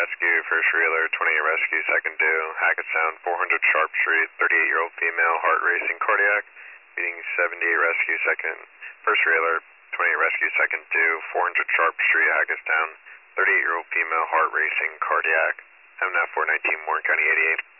rescue, first reeler, 28 rescue, second due, Hackettstown, 400 Sharp Street, 38-year-old female, heart racing, cardiac, meeting 78 rescue, first reeler, 28 rescue, second due, 400 Sharp Street, Hackettstown, 38-year-old female, heart racing, cardiac, MNAV 419, Warren County 88.